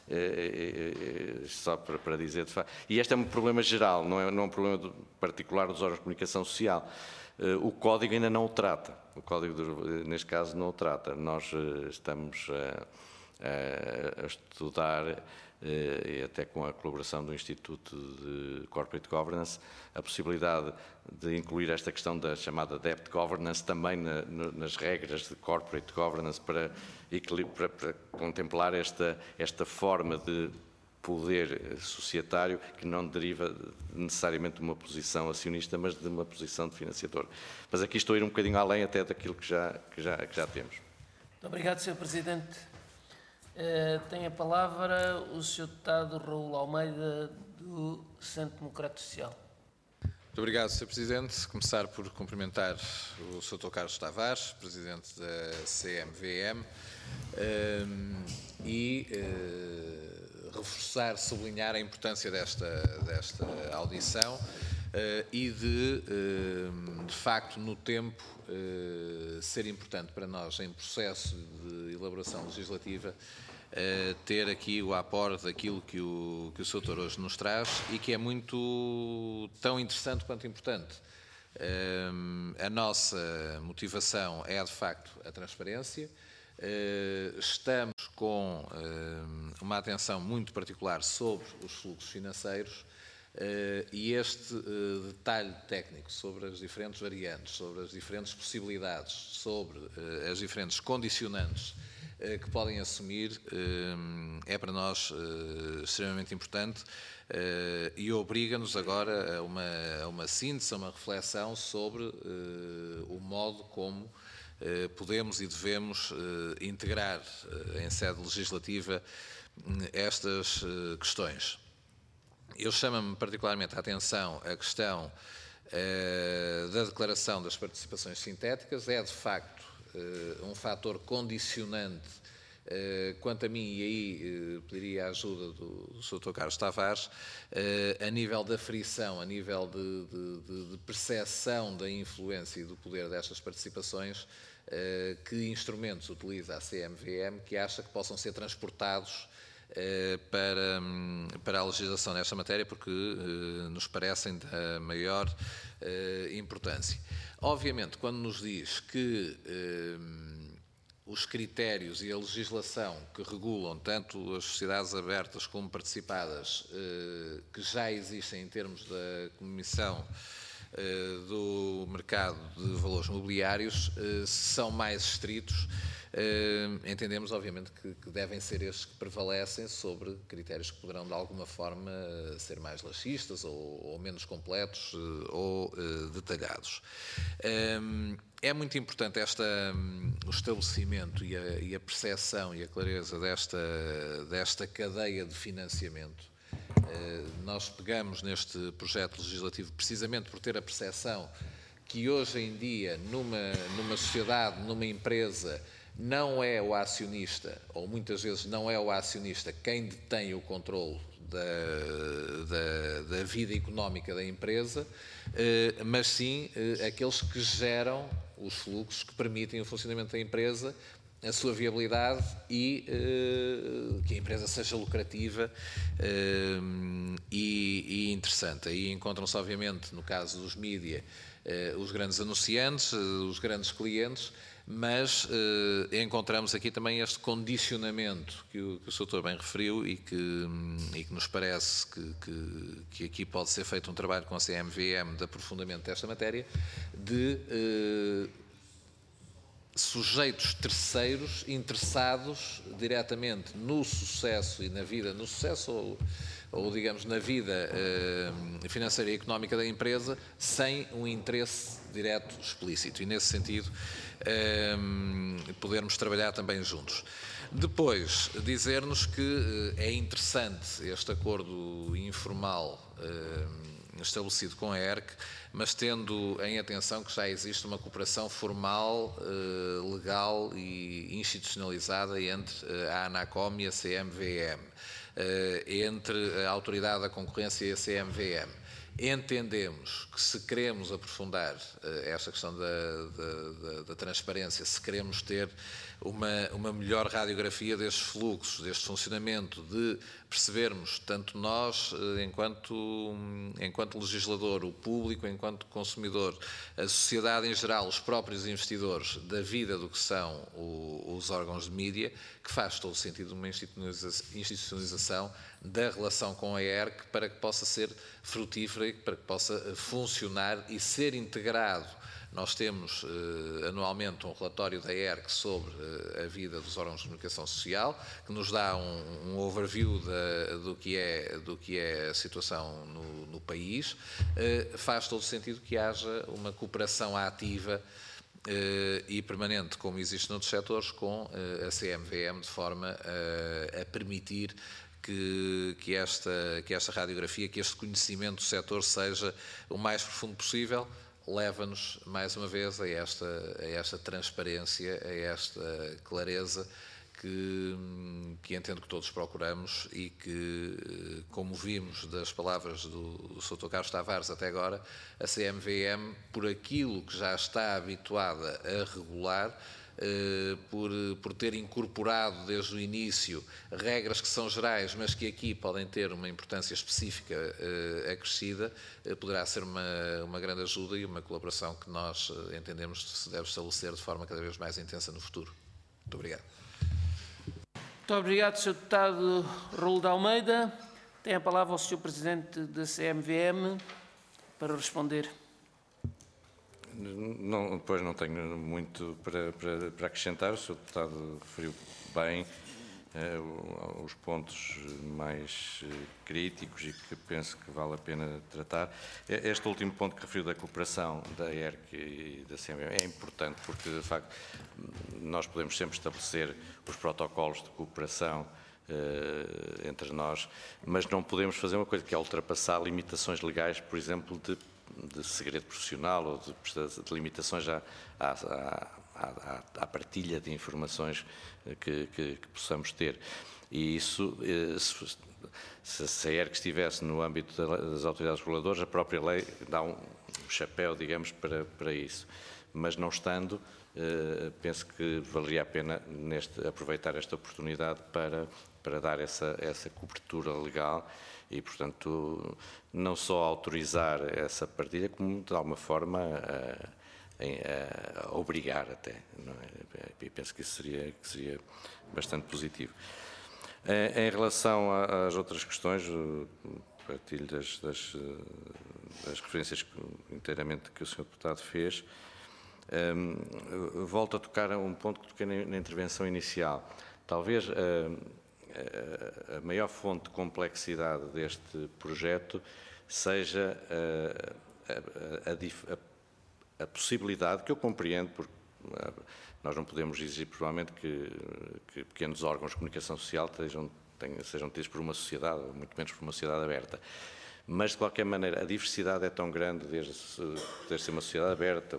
Só para dizer de facto. E este é um problema geral, não é um problema particular dos órgãos de comunicação social. O Código ainda não o trata, o Código, neste caso, não o trata. Nós estamos a estudar, e até com a colaboração do Instituto de Corporate Governance, a possibilidade de incluir esta questão da chamada Debt Governance também nas regras de Corporate Governance para contemplar esta forma de poder societário que não deriva necessariamente de uma posição acionista, mas de uma posição de financiador. Mas aqui estou a ir um bocadinho além até daquilo que já temos. Muito obrigado, Sr. Presidente. Tem a palavra o Sr. Deputado Raul Almeida, do Centro Democrático Social. Muito obrigado, Sr. Presidente. Começar por cumprimentar o Sr. Dr. Carlos Tavares, Presidente da CMVM, e reforçar, sublinhar a importância desta audição e de facto, no tempo, ser importante para nós, em processo de elaboração legislativa, ter aqui o aporte daquilo que o Sr. Doutor hoje nos traz e que é muito tão interessante quanto importante. A nossa motivação é, de facto, a transparência. Estamos com uma atenção muito particular sobre os fluxos financeiros E este detalhe técnico sobre as diferentes variantes, sobre as diferentes possibilidades, sobre as diferentes condicionantes que podem assumir, é para nós extremamente importante e obriga-nos agora a uma síntese, a uma reflexão sobre o modo como podemos e devemos integrar em sede legislativa estas questões. Eu chamo-me particularmente a atenção a questão da declaração das participações sintéticas. É, de facto, um fator condicionante, quanto a mim, e aí pediria a ajuda do Sr. Carlos Tavares, a nível da frição, a nível de percepção da influência e do poder destas participações, que instrumentos utiliza a CMVM que acha que possam ser transportados para a legislação nesta matéria, porque nos parecem da maior importância. Obviamente, quando nos diz que os critérios e a legislação que regulam tanto as sociedades abertas como participadas, que já existem em termos da Comissão do Mercado de Valores Mobiliários, são mais estritos, entendemos, obviamente, que devem ser estes que prevalecem sobre critérios que poderão, de alguma forma, ser mais laxistas ou menos completos ou detalhados. É muito importante o estabelecimento e a percepção e a clareza desta cadeia de financiamento. Nós pegamos neste projeto legislativo precisamente por ter a percepção que hoje em dia, numa sociedade, numa empresa, não é o acionista, ou muitas vezes não é o acionista quem detém o controle da vida económica da empresa, mas sim aqueles que geram os fluxos que permitem o funcionamento da empresa, a sua viabilidade e que a empresa seja lucrativa e interessante. Aí encontram-se, obviamente, no caso dos mídia, os grandes anunciantes, os grandes clientes, mas encontramos aqui também este condicionamento que o Sr. bem referiu e que nos parece que aqui pode ser feito um trabalho com a CMVM de aprofundamento desta matéria, de sujeitos terceiros interessados diretamente no sucesso e na vida, no sucesso ou digamos, na vida financeira e económica da empresa, sem um interesse direto explícito. E, nesse sentido, podermos trabalhar também juntos. Depois, dizer-nos que é interessante este acordo informal estabelecido com a ERC, mas tendo em atenção que já existe uma cooperação formal, legal e institucionalizada entre a ANACOM e a CMVM, entre a Autoridade da Concorrência e a CMVM. Entendemos que, se queremos aprofundar esta questão da transparência, se queremos ter uma melhor radiografia destes fluxos, deste funcionamento, de percebermos, tanto nós, enquanto legislador, o público, enquanto consumidor, a sociedade em geral, os próprios investidores, da vida do que são os órgãos de mídia, que faz todo o sentido uma institucionalização da relação com a ERC para que possa ser frutífera e para que possa funcionar e ser integrado. Nós temos anualmente um relatório da ERC sobre a vida dos órgãos de comunicação social, que nos dá um overview do que é a situação no país. Faz todo sentido que haja uma cooperação ativa e permanente, como existe noutros setores, com a CMVM, de forma a permitir que esta radiografia, que este conhecimento do setor seja o mais profundo possível. Leva-nos, mais uma vez, a esta transparência, a esta clareza que entendo que todos procuramos e que, como vimos das palavras do Sr. Carlos Tavares até agora, a CMVM, por aquilo que já está habituada a regular, por ter incorporado desde o início regras que são gerais, mas que aqui podem ter uma importância específica acrescida, poderá ser uma grande ajuda e uma colaboração que nós entendemos que se deve estabelecer de forma cada vez mais intensa no futuro. Muito obrigado. Muito obrigado, Sr. Deputado Raul de Almeida. Tem a palavra o Sr. Presidente da CMVM para responder. Não, pois não tenho muito para acrescentar. O Sr. Deputado referiu bem os pontos mais críticos e que penso que vale a pena tratar. Este último ponto que referiu da cooperação da ERC e da CMVM é importante porque, de facto, nós podemos sempre estabelecer os protocolos de cooperação entre nós, mas não podemos fazer uma coisa que é ultrapassar limitações legais, por exemplo, de segredo profissional ou de limitações à partilha de informações que possamos ter. E isso, se a ERC estivesse no âmbito das autoridades reguladoras, a própria lei dá um chapéu, digamos, para isso. Mas não estando, penso que valeria a pena aproveitar esta oportunidade para dar essa cobertura legal e, portanto, não só autorizar essa partilha, como de alguma forma a obrigar até. Não é? E penso que isso seria bastante positivo. Em relação às outras questões, partilho das referências inteiramente que o Sr. Deputado fez. Volto a tocar a um ponto que toquei na intervenção inicial. Talvez a maior fonte de complexidade deste projeto seja a possibilidade, que eu compreendo, porque nós não podemos exigir, provavelmente, que pequenos órgãos de comunicação social sejam tidos por uma sociedade, ou muito menos por uma sociedade aberta. Mas, de qualquer maneira, a diversidade é tão grande, desde ser uma sociedade aberta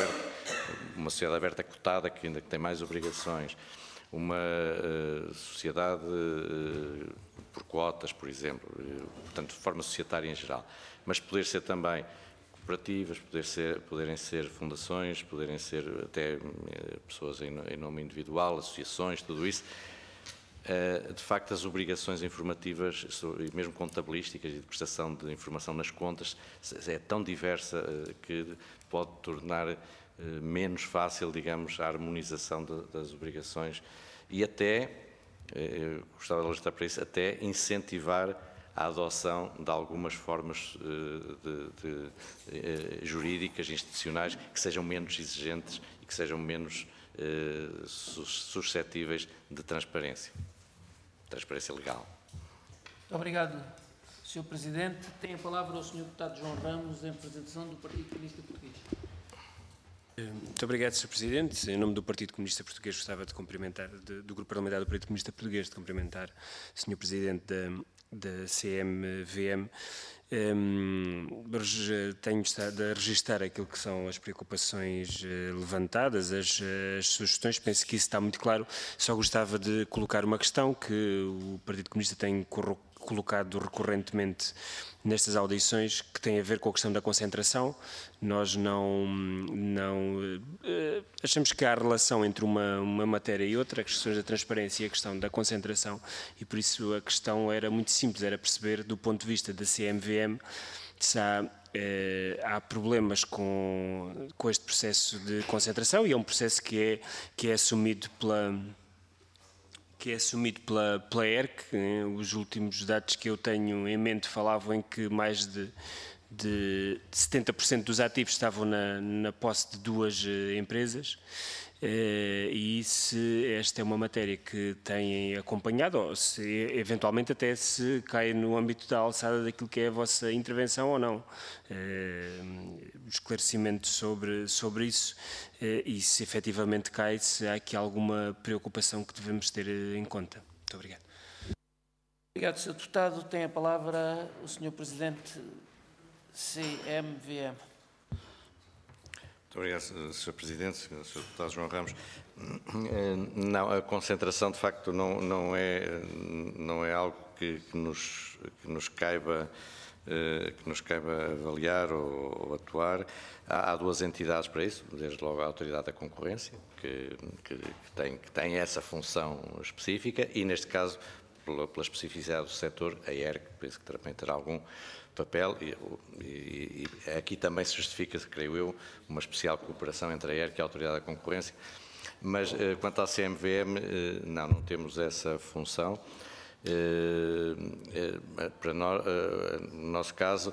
cotada, que ainda tem mais obrigações, uma sociedade por cotas, por exemplo, portanto, de forma societária em geral, mas poder ser também cooperativas, poderem ser fundações, poderem ser até pessoas em nome individual, associações, tudo isso. De facto, as obrigações informativas, e mesmo contabilísticas e de prestação de informação nas contas, é tão diversa que pode tornar menos fácil, digamos, a harmonização das obrigações e até, gostava de alertar para isso, até incentivar a adoção de algumas formas jurídicas, institucionais, que sejam menos exigentes e que sejam menos suscetíveis de transparência legal. Muito obrigado, Sr. Presidente. Tem a palavra o Sr. Deputado João Ramos, em representação do Partido Comunista Português. Muito obrigado, Sr. Presidente. Em nome do Partido Comunista Português, gostava de cumprimentar, do Grupo Parlamentar do Partido Comunista Português, de cumprimentar o Sr. Presidente da CMVM. Tenho estado a registrar aquilo que são as preocupações levantadas, as sugestões, penso que isso está muito claro. Só gostava de colocar uma questão que o Partido Comunista tem colocado recorrentemente nestas audições, que tem a ver com a questão da concentração. Nós não achamos que há relação entre uma matéria e outra, as questões da transparência e a questão da concentração, e por isso a questão era muito simples, era perceber do ponto de vista da CMVM se há problemas com este processo de concentração, e é um processo que é assumido pela ERC. Os últimos dados que eu tenho em mente falavam em que mais de 70% dos ativos estavam na posse de duas empresas, e se esta é uma matéria que têm acompanhado, ou se eventualmente até se cai no âmbito da alçada daquilo que é a vossa intervenção ou não, esclarecimento sobre isso, e se efetivamente cai, se há aqui alguma preocupação que devemos ter em conta. Muito obrigado. Obrigado, Sr. Deputado. Tem a palavra o Sr. Presidente CMVM. Muito obrigado, Sr. Presidente, Sr. Deputado João Ramos. Não, a concentração, de facto, não é algo que nos caiba avaliar ou atuar. Há duas entidades para isso, desde logo a Autoridade da Concorrência, que tem essa função específica, e, neste caso, pela especificidade do setor, a ERC, penso que também terá algum papel, e aqui também se justifica, creio eu, uma especial cooperação entre a ERC e a Autoridade da Concorrência. Mas, quanto à CMVM, não temos essa função. Para nós, no nosso caso,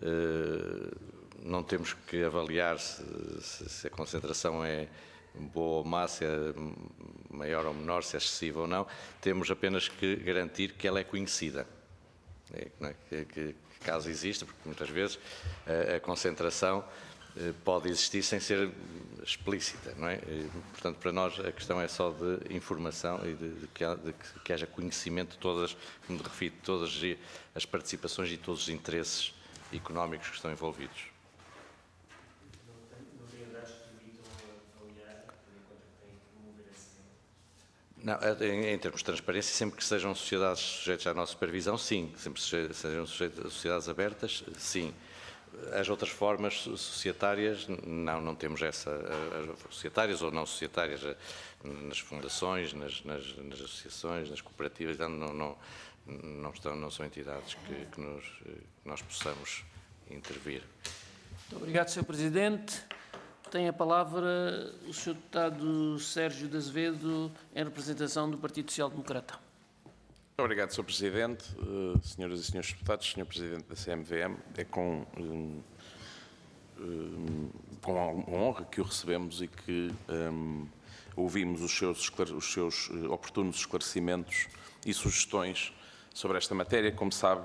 não temos que avaliar se a concentração é boa ou má, se é maior ou menor, se é excessiva ou não. Temos apenas que garantir que ela é conhecida. Que caso exista, porque muitas vezes a concentração pode existir sem ser explícita, não é? Portanto, para nós a questão é só de informação e de que haja conhecimento de todas, como me refiro, de todas as participações e todos os interesses económicos que estão envolvidos. Não, em termos de transparência, sempre que sejam sociedades sujeitas à nossa supervisão, sim. Sempre que sejam sujeitas a sociedades abertas, sim. As outras formas societárias, não temos essa. As societárias ou não societárias, nas fundações, nas associações, nas cooperativas, não são entidades que nós possamos intervir. Muito obrigado, Sr. Presidente. Tem a palavra o Sr. Deputado Sérgio de Azevedo, em representação do Partido Social Democrata. Muito obrigado, Sr. Presidente, senhoras e senhores deputados, Sr. Presidente da CMVM. É com honra que o recebemos e que ouvimos os seus oportunos esclarecimentos e sugestões sobre esta matéria. Como sabe,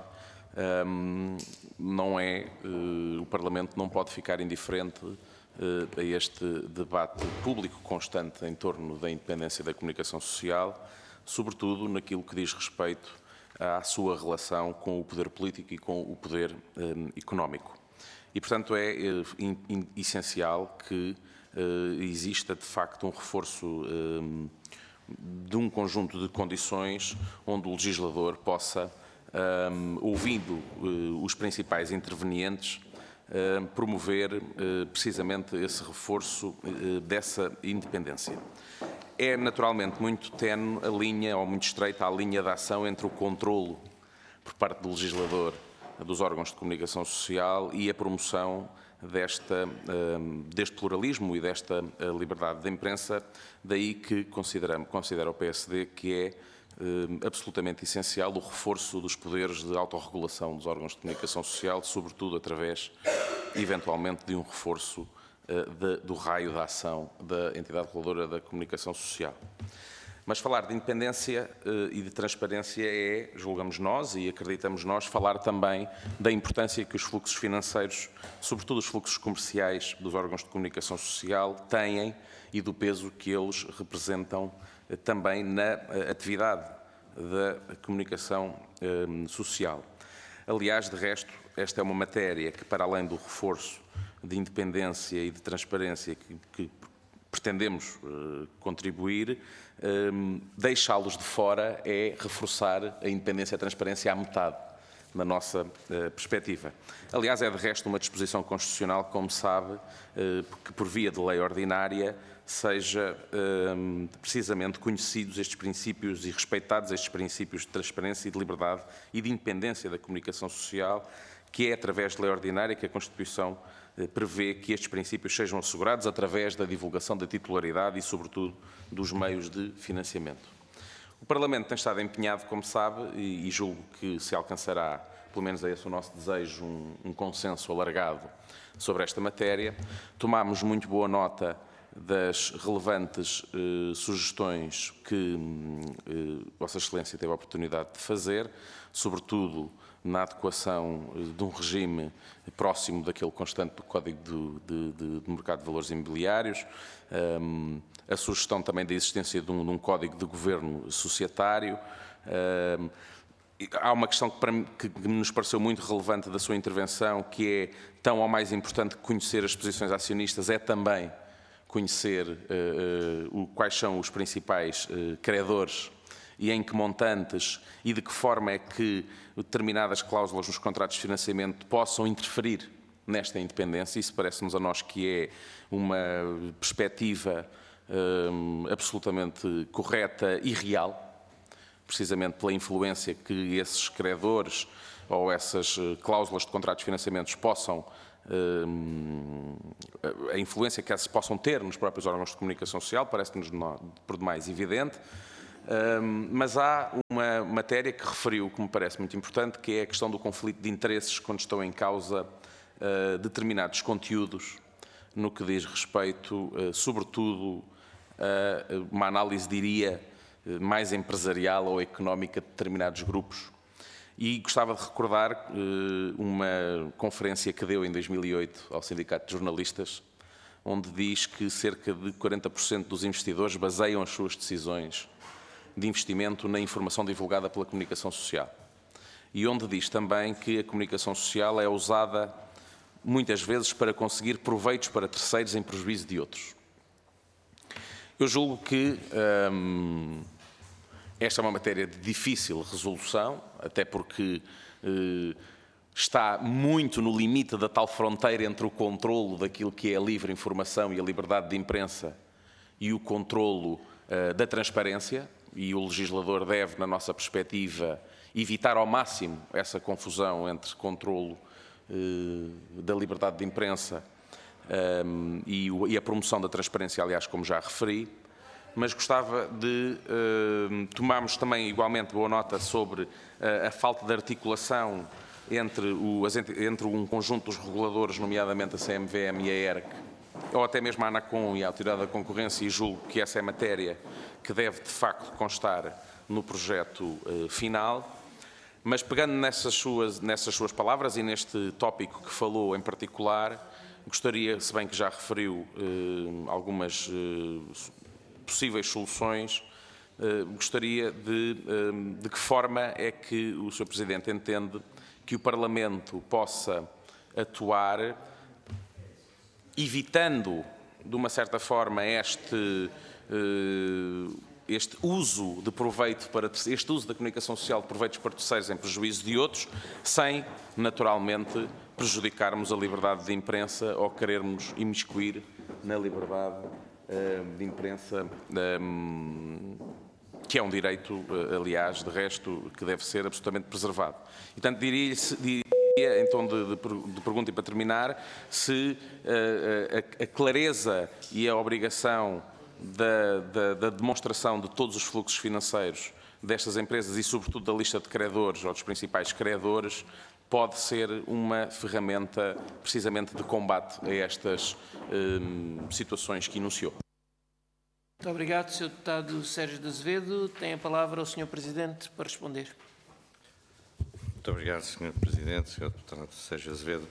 o Parlamento não pode ficar indiferente a este debate público constante em torno da independência da comunicação social, sobretudo naquilo que diz respeito à sua relação com o poder político e com o poder económico. E, portanto, é essencial que exista, de facto, um reforço de um conjunto de condições onde o legislador possa, ouvindo os principais intervenientes, promover precisamente esse reforço dessa independência. É naturalmente muito tenue a linha, ou muito estreita a linha de ação entre o controlo por parte do legislador dos órgãos de comunicação social e a promoção deste pluralismo e desta liberdade de imprensa. Daí que considera o PSD que é absolutamente essencial o reforço dos poderes de autorregulação dos órgãos de comunicação social, sobretudo através, eventualmente, de um reforço do raio de ação da entidade reguladora da comunicação social. Mas falar de independência e de transparência é, julgamos nós e acreditamos nós, falar também da importância que os fluxos financeiros, sobretudo os fluxos comerciais dos órgãos de comunicação social, têm e do peso que eles representam também na atividade da comunicação social. Aliás, de resto, esta é uma matéria que, para além do reforço de independência e de transparência que pretendemos contribuir, deixá-los de fora é reforçar a independência e a transparência à metade, na nossa perspectiva. Aliás, é de resto uma disposição constitucional, como sabe, que por via de lei ordinária seja precisamente conhecidos estes princípios e respeitados estes princípios de transparência e de liberdade e de independência da comunicação social, que é através de lei ordinária que a Constituição prevê que estes princípios sejam assegurados através da divulgação da titularidade e, sobretudo, dos meios de financiamento. O Parlamento tem estado empenhado, como sabe, e julgo que se alcançará, pelo menos é esse o nosso desejo, um consenso alargado sobre esta matéria. Tomámos muito boa nota das relevantes sugestões que Vossa Excelência teve a oportunidade de fazer, sobretudo na adequação de um regime próximo daquele constante do Código de Mercado de Valores Imobiliários, a sugestão também da existência de um Código de Governo Societário. Há uma questão que nos pareceu muito relevante da sua intervenção, que é tão ou mais importante que conhecer as posições acionistas, é também conhecer quais são os principais credores e em que montantes e de que forma é que determinadas cláusulas nos contratos de financiamento possam interferir nesta independência. Isso parece-nos a nós que é uma perspectiva absolutamente correta e real, precisamente pela influência que esses credores ou essas cláusulas de contratos de financiamentos possam, a influência que essas possam ter nos próprios órgãos de comunicação social, parece-nos por demais evidente. Mas há uma matéria que referiu, que me parece muito importante, que é a questão do conflito de interesses quando estão em causa determinados conteúdos, no que diz respeito, sobretudo, a uma análise, diria, mais empresarial ou económica de determinados grupos. E gostava de recordar uma conferência que deu em 2008 ao Sindicato de Jornalistas, onde diz que cerca de 40% dos investidores baseiam as suas decisões de investimento na informação divulgada pela comunicação social. E onde diz também que a comunicação social é usada muitas vezes para conseguir proveitos para terceiros em prejuízo de outros. Eu julgo que esta é uma matéria de difícil resolução, até porque está muito no limite da tal fronteira entre o controlo daquilo que é a livre informação e a liberdade de imprensa e o controlo da transparência, e o legislador deve, na nossa perspectiva, evitar ao máximo essa confusão entre controlo da liberdade de imprensa e a promoção da transparência, aliás, como já referi. Mas gostava de tomarmos também igualmente boa nota sobre a falta de articulação entre um conjunto dos reguladores, nomeadamente a CMVM e a ERC, ou até mesmo a ANACOM e a Autoridade da Concorrência, e julgo que essa é matéria que deve de facto constar no projeto final. Mas pegando nessas suas palavras e neste tópico que falou em particular, gostaria, se bem que já referiu algumas possíveis soluções, gostaria de que forma é que o Sr. Presidente entende que o Parlamento possa atuar evitando, de uma certa forma, este uso de proveito este uso da comunicação social de proveitos para terceiros em prejuízo de outros, sem, naturalmente, prejudicarmos a liberdade de imprensa ou querermos imiscuir na liberdade de imprensa, que é um direito, aliás, de resto, que deve ser absolutamente preservado. E, portanto, diria, em tom de pergunta e para terminar, se a clareza e a obrigação da demonstração de todos os fluxos financeiros destas empresas e, sobretudo, da lista de credores ou dos principais credores, pode ser uma ferramenta, precisamente, de combate a estas situações que enunciou. Muito obrigado, Sr. Deputado Sérgio de Azevedo. Tem a palavra o Sr. Presidente para responder. Muito obrigado, Sr. Presidente, Sr. Deputado Sérgio Azevedo.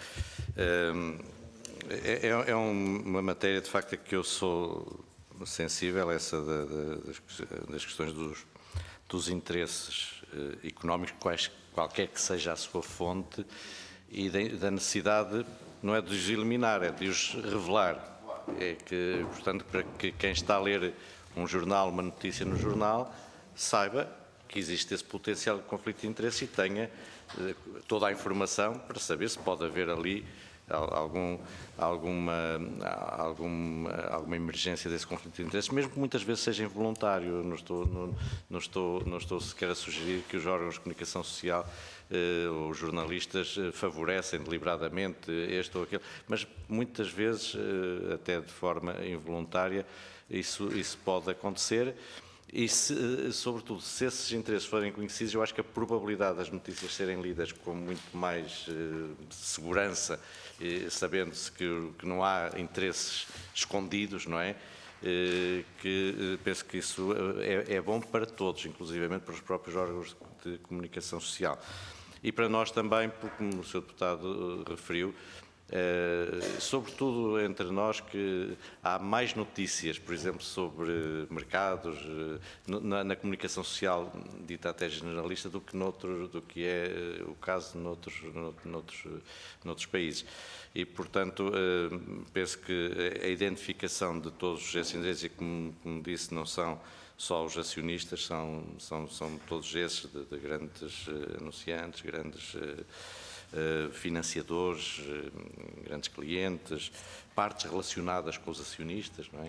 É uma matéria, de facto, a que eu sou sensível, essa das questões dos interesses económicos, qualquer que seja a sua fonte, e da necessidade, não é de os eliminar, é de os revelar. É que, portanto, para que quem está a ler um jornal, uma notícia no jornal, saiba que existe esse potencial de conflito de interesse e tenha toda a informação para saber se pode haver ali alguma emergência desse conflito de interesses, mesmo que muitas vezes seja involuntário. Não estou sequer a sugerir que os órgãos de comunicação social ou os jornalistas favorecem deliberadamente este ou aquele, mas muitas vezes, até de forma involuntária, isso pode acontecer. E, sobretudo, se esses interesses forem conhecidos, eu acho que a probabilidade das notícias serem lidas com muito mais segurança, sabendo-se que não há interesses escondidos, não é? Que penso que isso é bom para todos, inclusivamente para os próprios órgãos de comunicação social. E para nós também, porque, como o Sr. Deputado referiu, sobretudo entre nós, que há mais notícias, por exemplo, sobre mercados, na comunicação social dita até generalista, do que é o caso noutros países. E, portanto, penso que a identificação de todos esses interesses, e como disse, não são só os acionistas, são todos esses, de grandes anunciantes, grandes financiadores, grandes clientes, partes relacionadas com os acionistas, não é?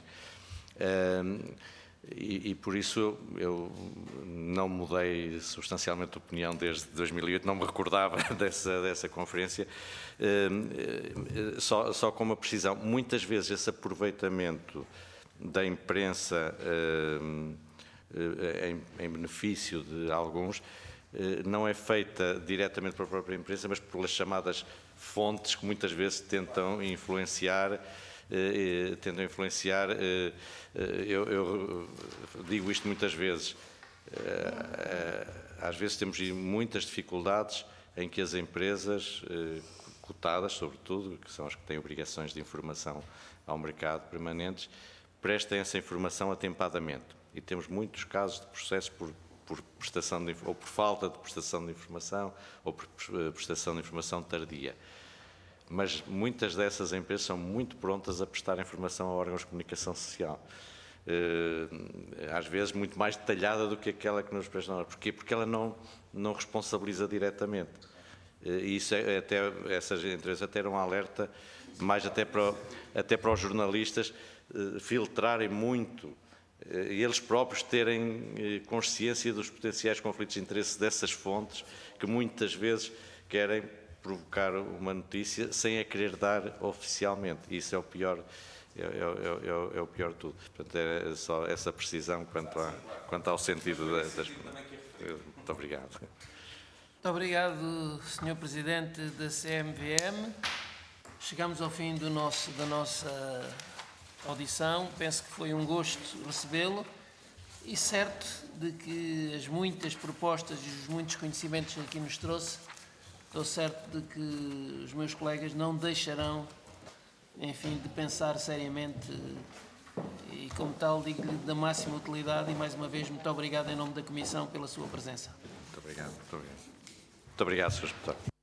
E por isso eu não mudei substancialmente de opinião desde 2008, não me recordava dessa conferência, só com uma precisão. Muitas vezes esse aproveitamento da imprensa em benefício de alguns, não é feita diretamente pela própria empresa, mas pelas chamadas fontes que muitas vezes tentam influenciar. Eu digo isto muitas vezes. Às vezes temos muitas dificuldades em que as empresas cotadas, sobretudo, que são as que têm obrigações de informação ao mercado permanentes, prestem essa informação atempadamente. E temos muitos casos de processos por prestação ou por falta de prestação de informação ou por prestação de informação tardia. Mas muitas dessas empresas são muito prontas a prestar informação a órgãos de comunicação social. Às vezes muito mais detalhada do que aquela que nos presta. Porquê? Porque ela não responsabiliza diretamente. E isso essas empresas até eram um alerta, mais até para os jornalistas filtrarem muito e eles próprios terem consciência dos potenciais conflitos de interesse dessas fontes que muitas vezes querem provocar uma notícia sem a querer dar oficialmente. Isso é o pior, é o pior de tudo. Portanto, é só essa precisão quanto ao sentido das... Muito obrigado. Muito obrigado, Sr. Presidente da CMVM. Chegamos ao fim da nossa audição. Penso que foi um gosto recebê-lo e certo de que as muitas propostas e os muitos conhecimentos que aqui nos trouxe, estou certo de que os meus colegas não deixarão, enfim, de pensar seriamente e, como tal, digo-lhe da máxima utilidade e, mais uma vez, muito obrigado em nome da Comissão pela sua presença. Muito obrigado. Muito obrigado, Sr. Deputado.